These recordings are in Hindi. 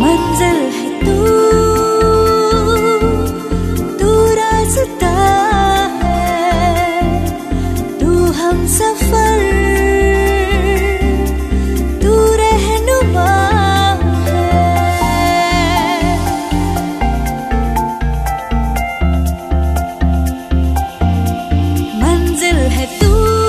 मंजिल है तू रास्ता है, तू हमसफर, तू रहनुमा है। मंजिल है तू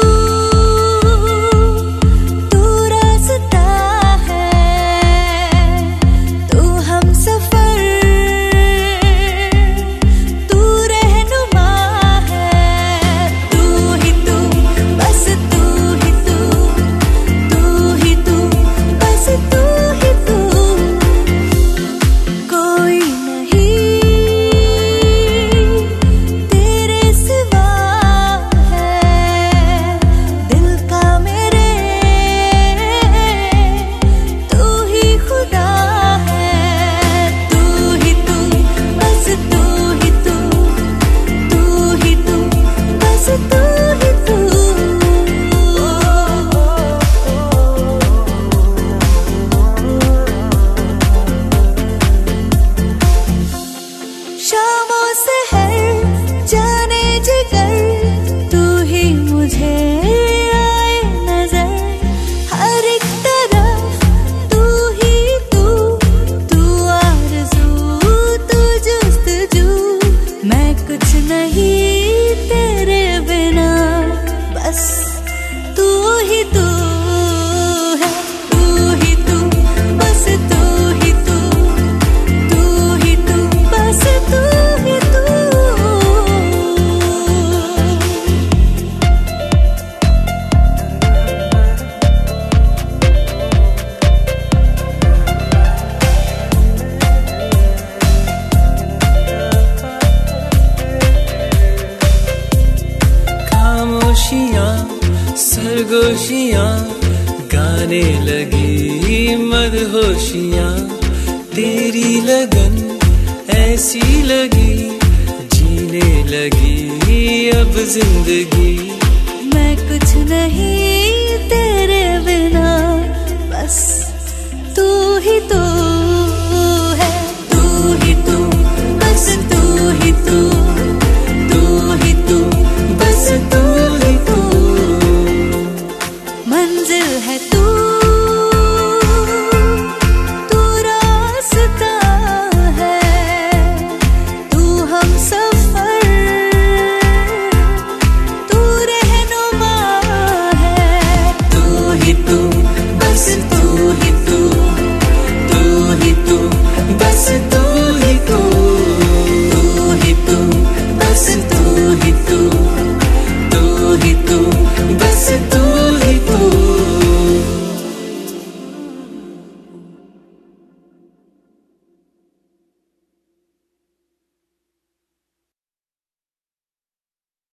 सरगोशियां गाने लगी मदहोशियां, तेरी लगन ऐसी लगी, जीने लगी अब जिंदगी। मैं कुछ नहीं तेरे बिना, बस तू ही तू है, तू ही तू, बस तू ही तू, तू ही तू, बस तू ही तू। मंजिल है तू रास्ता है, तू हमसफर, तू रहनुमा है। तू ही तू, बस तू ही तू, तू ही तू, बस तू ही तू, तू ही तू, बस तू ही तू, तू ही तू, बस